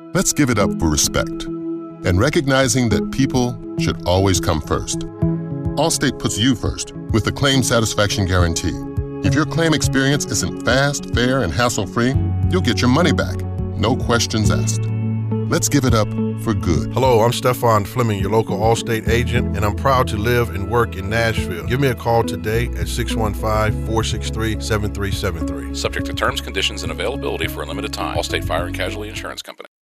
Let's give it up for respect and recognizing that people should always come first. Allstate puts you first with the Claim Satisfaction Guarantee. If your claim experience isn't fast, fair, and hassle-free, you'll get your money back. No questions asked. Let's give it up for good. Hello, I'm Stefan Fleming, your local Allstate agent, and I'm proud to live and work in Nashville. Give me a call today at 615-463-7373. Subject to terms, conditions, and availability for a limited time. Allstate Fire and Casualty Insurance Company.